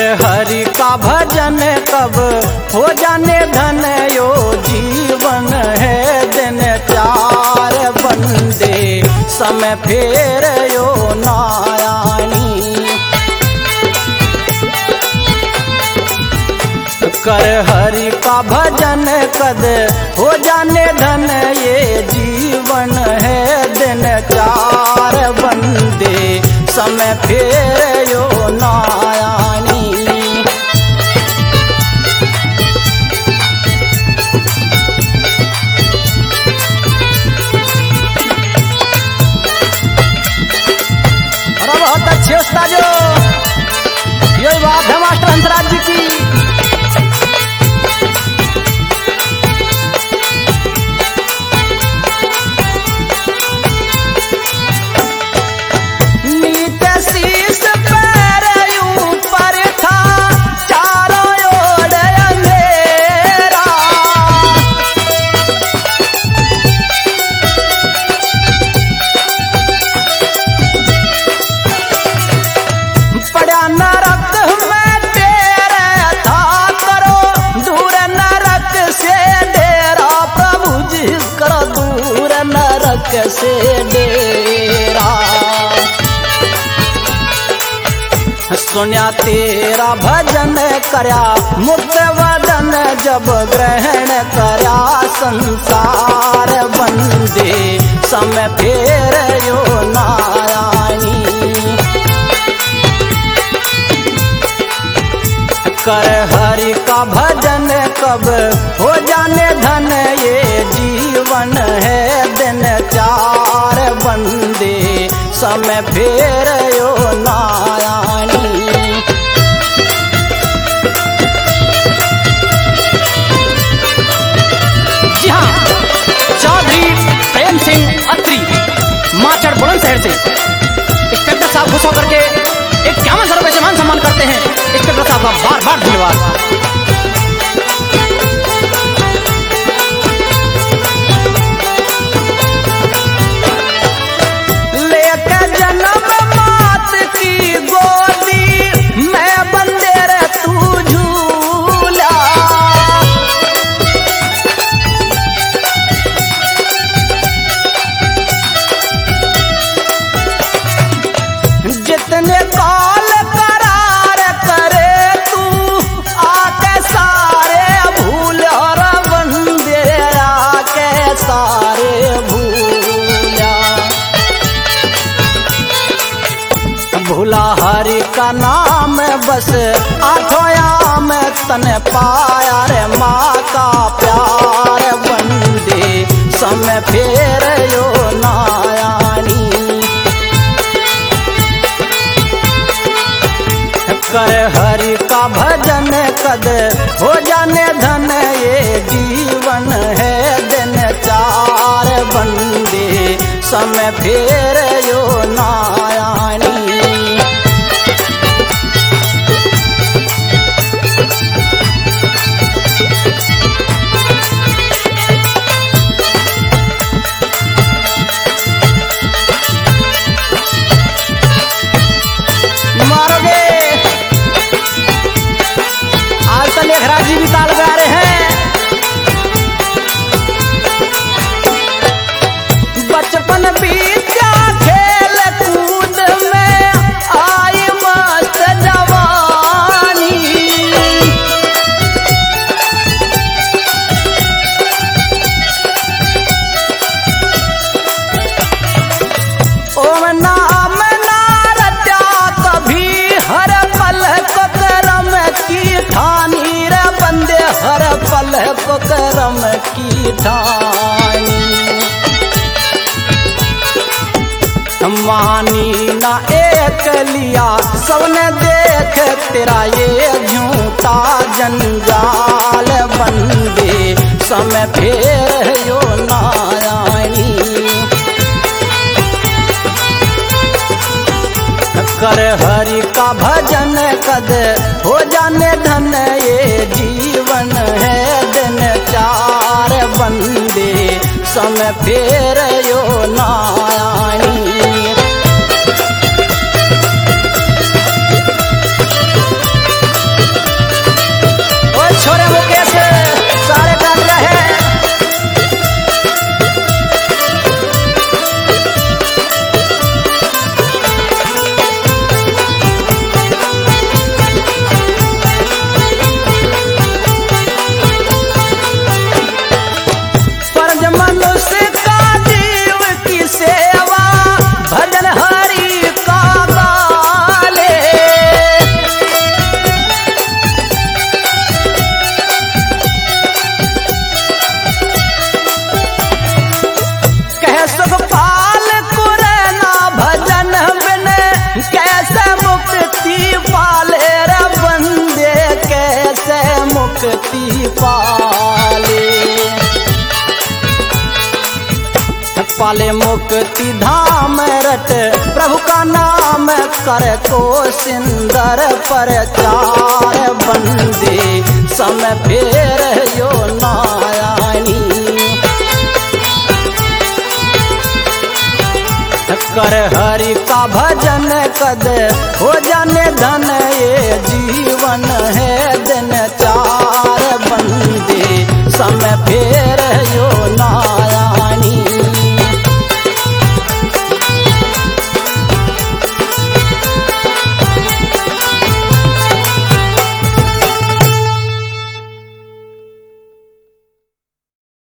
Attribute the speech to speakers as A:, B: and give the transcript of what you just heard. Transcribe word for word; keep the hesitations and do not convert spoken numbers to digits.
A: कर हरि का भजन कब हो जाने धन यो जीवन है दिन चार बंदे समय फेर यो नारायणी। कर हरि का भजन कद हो जाने धन ये जीवन है दिन चार बंदे समय फेर यो नारायणी। अरे बहुत अच्छे उस्ताद जो यही बात है मास्टर हंसराज जी की। कैसे डेरा सुन्या तेरा भजन करया मुक्त वदन जब ग्रहण करया संसार बंदे समय फेर यो नारायणी। कर हरि का भजन कब हो जाने धन ये जीवन है दिन चार बंदे समय फेर यो नारायणी। जी हाँ, चौधरी प्रेम सिंह अत्री माचड़ बुलंदशहर से इंस्पेक्टर साहब खुश होकर के इक्यावन सौ रुपए से मान सम्मान करते हैं। इंस्पेक्टर साहब का बार बार धन्यवाद। जितने काल करार करे तू आके सारे भूल और बंदेरा के सारे भूला। भूला हरि का नाम बस आठोया में तने पाया रे माँ का प्यार बंदे समय फेर यो नारायणी। कर हरि का भजन कद हो जाने धन ये जीवन है दिन चार बंदे समय फेर यो नारायणी। लेखराज जी भी ताल गा रहे हैं। बचपन बीता खेल कूद में आई मस्त जवानी। ओम नाम ना रचा कभी हर पल को करम की ठानी बंदे हर पल को करम की ठानी। मानी ना एक लिया सबने देख तेरा ये झूठा जंजाल बंदे समय फेर यो नारायणी। कर हरि का भजन कद हो जाने धन ये जीवन है दिन चार बंदे समय फेर यो नारायणी।
B: पाले। पाले मुक्ति धाम रट प्रभु का नाम कर को सिंदर प्रचार बंदे समय फेर यो नारायणी। कर हरि का भजन कद हो जाने धन ये जीवन है दिन चार बंदे समय फेर